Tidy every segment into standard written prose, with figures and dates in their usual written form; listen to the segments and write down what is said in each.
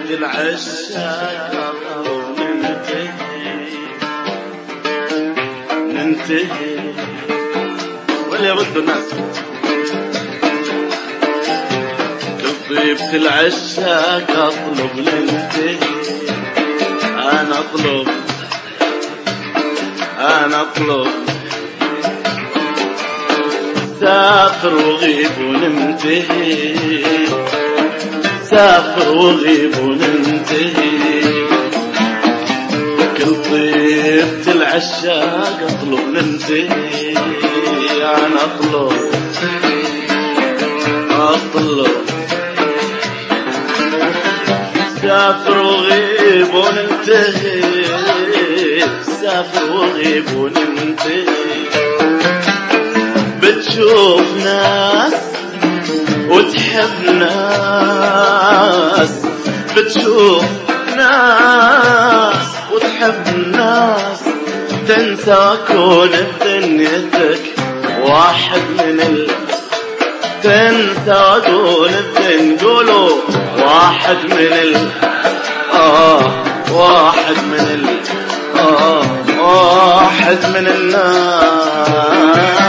العشاق ننتهي ولا يردوا الناس. طيبة العشاق اطلب ننتهي، انا اطلب سافر وغيب وننتهي، سافر وغيب وننتهي. كل طيبة العشاق اطلب ننتهي، انا اطلب سافر وغيب وننتهي، سافر وغيب وننتهي. بتشوف ناس وتحب ناس، بتشوف ناس وتحب ناس، تنسى كون بدنيتك واحد من تنسى كون قولوا واحد من واحد من الناس.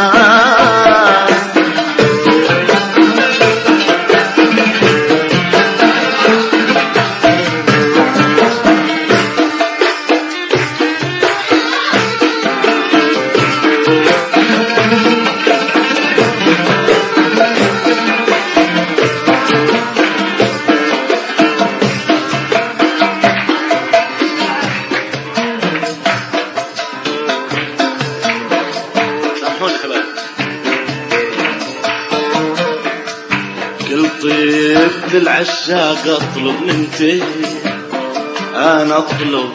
كل طيبة العشاق اطلب ننتهي، انا اطلب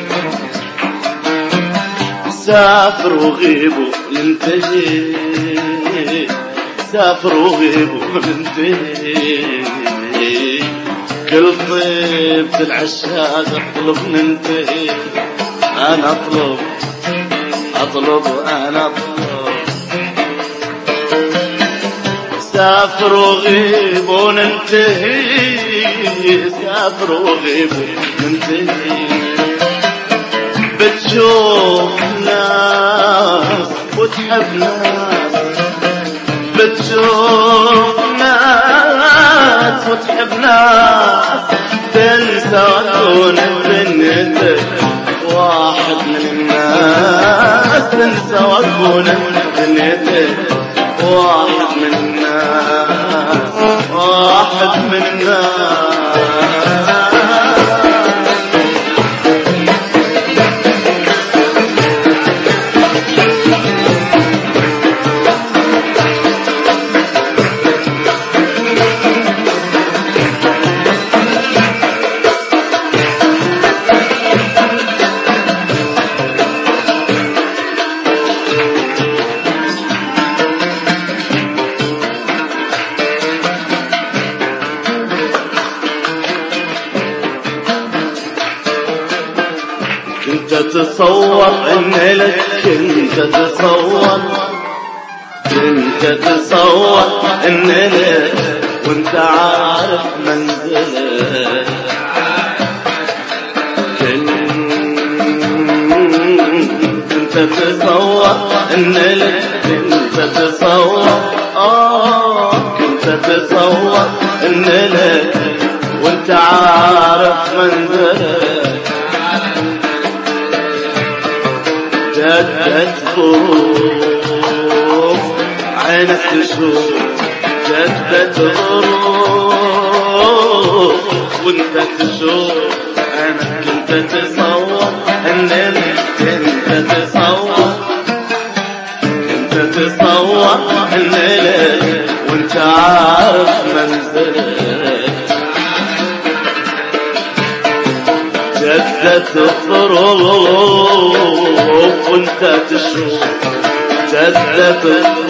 سافر وغيب وننتهي، سافر وغيب وننتهي. كل طيبة العشاق اطلب ننتهي، انا اطلب سافر وغيب وننتهي، سافر وغيب وننتهي. بتشوف ناس وتحب ناس، بتشوف ناس وتحب ناس، تنسى كون بدنيتك واحد من الناس، تنسى كون بدنيتك واحد من الناس، واحد من الناس. كنت تتصور ان لك، كنت تتصور ان لك، وانت عارف منزلك. كنت تتصور ان لك، كنت تتصور ان لك، وانت عارف منزلك. جدت ظروف عينك تشوف، جدت ظروف وانت تشوف عينك. كنت تتصور ان كنت تتصور ان لك، وانت عارف منزلك. جدت الظروف وانت تشوف، جدت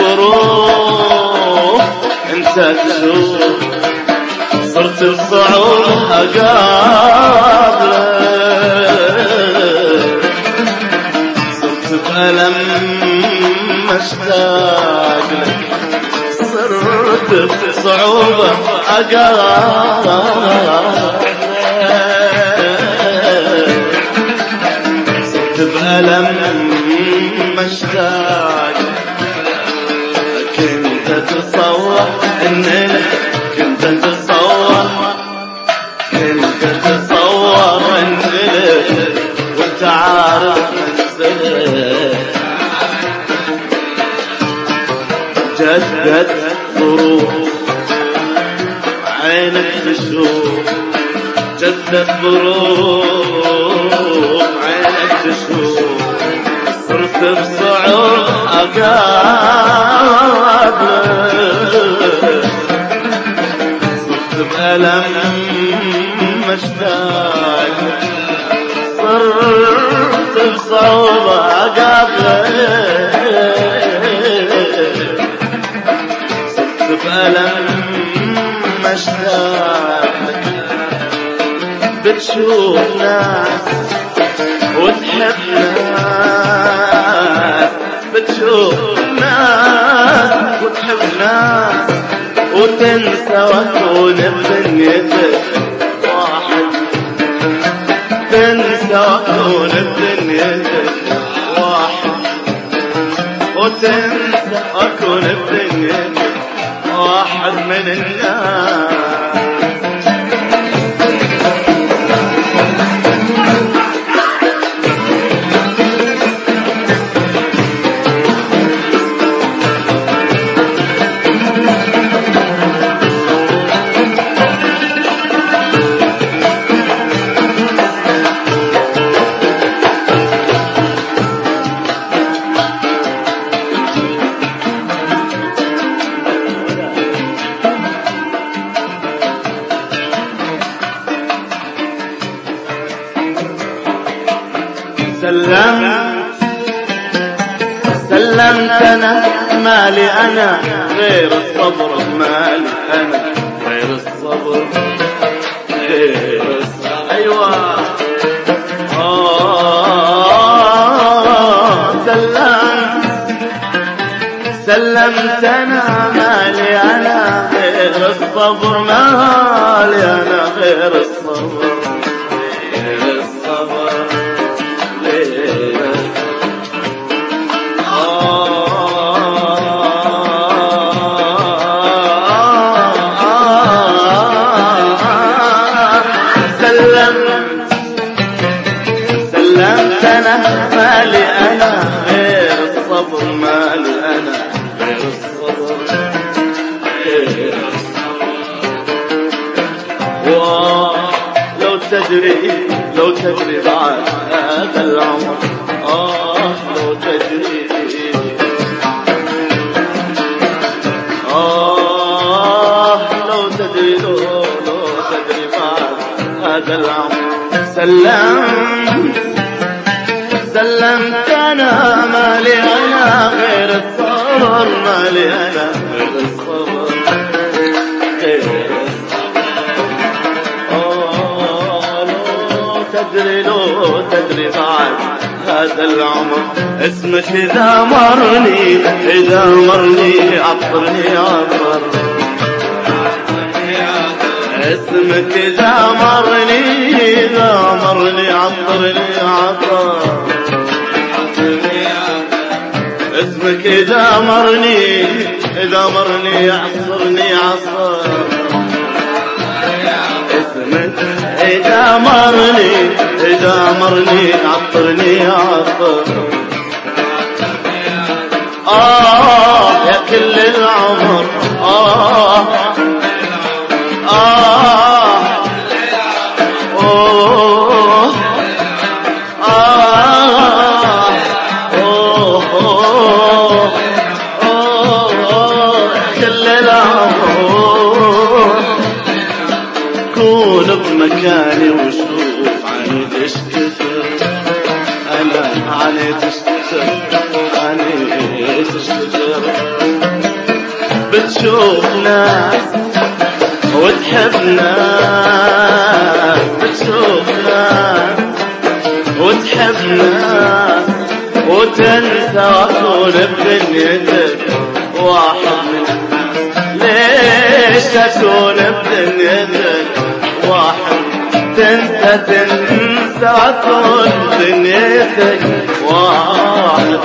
الظروف انت تشوف. صرت بصعوبة اقابلك، صرت بألم مشتاق لك، صرت بصعوبة اقابلك. ألم مشتاق كنت تتصور إننا كنت تتصور إننا وانت عارف منزلك جدت ظروف عينك تشوف جدت ظروف عينك تشوف صرت بصعود أقابلك صرت بألم مشتاق صرت بصعود أقابلك صرت بألم مشتاق بتشوف ناس وتحب ناس بتشوف ناس وتحب ناس وتنسى وتكون بدنيتك واحد تنسى وتكون بدنيتك واحد وتنسى وتكون بدنيتك واحد من الناس سلمت أنا مالي أنا غير الصبر مالي أنا غير الصبر أيوة سلمت أنا مالي أنا غير الصبر مالي أنا غير الصبر سلمت أنا مالي أنا غير الصبر مالي أنا غير الصبر لو تدري بعد هذا العمر لو تدري لو تدري بعد هذا العمر سلمت أنا مالي أنا غير الصبر مالي أنا غير الصبر لو تدري بعد هذا العمر اسمك إذا مرني عطرني عطر اسمك إذا مرني عطرني عطر اسمك إذا مرني عطرني عطر اسمك إذا مرني عطرني عطر يا كل العمر كون بمكاني وشوف عني تشتكر أنا عني تشتكر بتشوف ناس وتحب ناس بتشوف ناس وتحب ناس وتنسى وتكون بدنيتك واحد من ليش تكون بدنيتك واحد تنسى وتكون بدنيتك واحد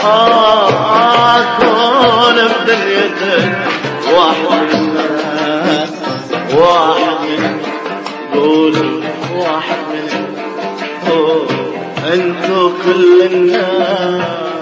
كون بدنيتك واحد من الناس، واحد من قول واحد من انتو كل الناس.